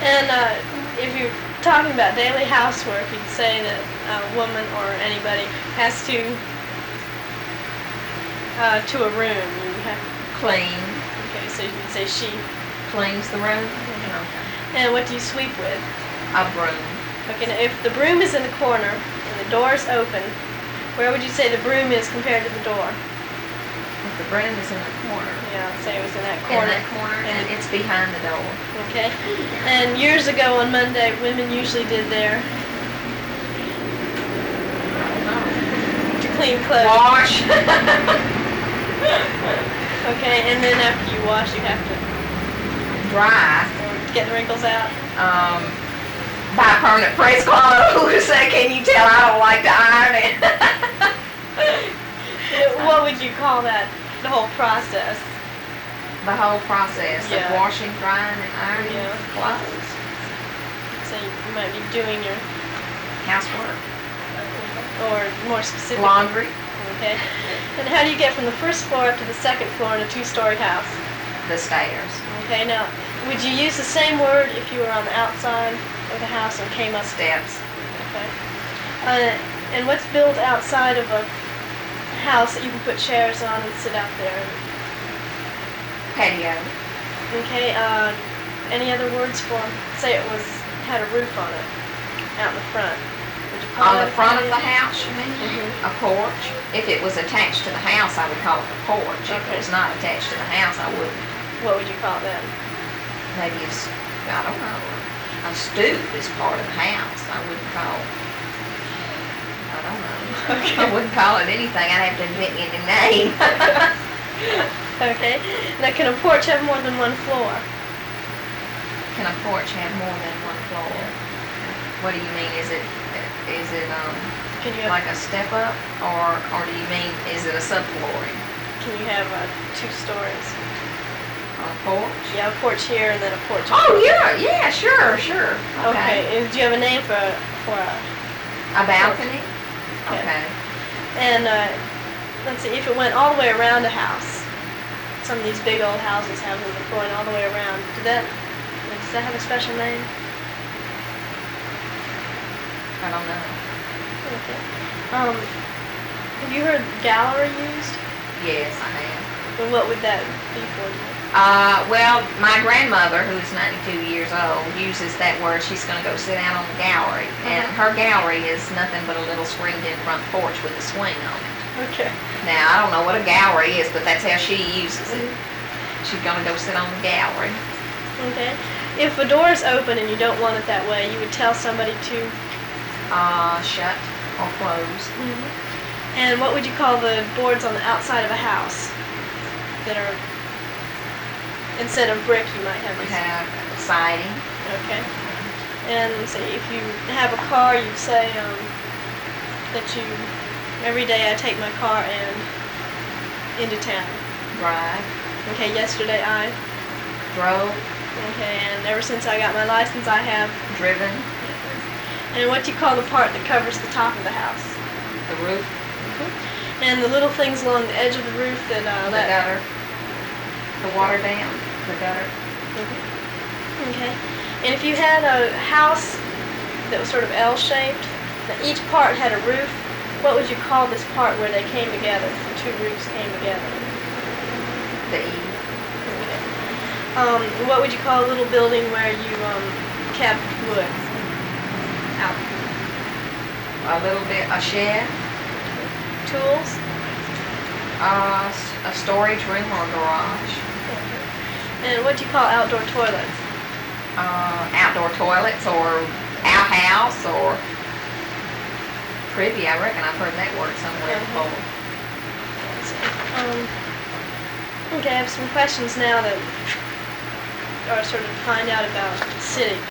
And if you're talking about daily housework, you'd say that a woman or anybody has to a room. You have, Clean. okay, so you could say she. Cleans the room. Okay. Okay. And what do you sweep with? A broom. Okay, now if the broom is in the corner and the door is open, where would you say the broom is compared to the door? If the broom is in the corner. Yeah, say it was in that In corner. that corner, and it's behind the door. Okay. And years ago on Monday, women usually did their to clean clothes. Wash. Okay, and then after you wash, you have to Dry. get the wrinkles out. Buy permanent press clothes. Can you tell I don't like to iron it? What would you call that? The whole process. The whole process Yeah. of washing, drying, and ironing Yeah. clothes. So you might be doing your, Housework. or more specific. Laundry. Okay. And how do you get from the first floor up to the second floor in a two-story house? The stairs. Okay, now, would you use the same word if you were on the outside of the house and came up? Steps. Okay. And what's built outside of a house that you can put chairs on and sit out there? Patio. Okay, any other words for, say it had a roof on it, out in the front? Would you call On that the a front of the patio? house, you mean? Mhm. A porch. If it was attached to the house, I would call it a porch. If Okay. it was not attached to the house, I wouldn't. What would you call it then? Maybe I don't know, a stoop is part of the house. I wouldn't call, I don't know. Okay. I wouldn't call it anything. I'd have to invent me a new name. Okay. Now, can a porch have more than one floor? Can a porch have more than one floor? What do you mean? Is it Can you have, like a step up, or do you mean, is it a subflooring? can you have 2 stories? A porch? Yeah, a porch here and then a porch. Oh, yeah, sure. Okay. Do you have a name for a A balcony? Okay. Okay. And let's see, if it went all the way around a house, some of these big old houses have them going all the way around. Does that have a special name? I don't know. Okay. Have you heard gallery used? Yes, I have. And what would that be for you? Well, my grandmother, who's 92 years old, uses that word. She's going to go sit down on the gallery. And her gallery is nothing but a little screened-in front porch with a swing on it. Okay. Now, I don't know what a gallery is, but that's how she uses it. She's going to go sit on the gallery. Okay. If a door is open and you don't want it that way, you would tell somebody to... Shut or close. And what would you call the boards on the outside of a house that are, instead of brick, you might have We these? have siding. Okay. And say if you have a car, you'd say that every day I take my car into town. Drive. Okay, yesterday I. Drove. Okay, and ever since I got my license, I have. Driven. And what do you call the part that covers the top of the house? The roof. And the little things along the edge of the roof that The gutter. The water dam. The gutter. Okay. And if you had a house that was sort of L-shaped, that each part had a roof, what would you call this part where they came together, the 2 roofs came together? The eave. Okay. What would you call a little building where you kept wood? Out. A little bit, a shed. Tools? A storage room or garage. And what do you call outdoor toilets? Outdoor toilets or outhouse or privy. I reckon I've heard that word somewhere before. Okay, I have some questions now that are sort of to find out about the city.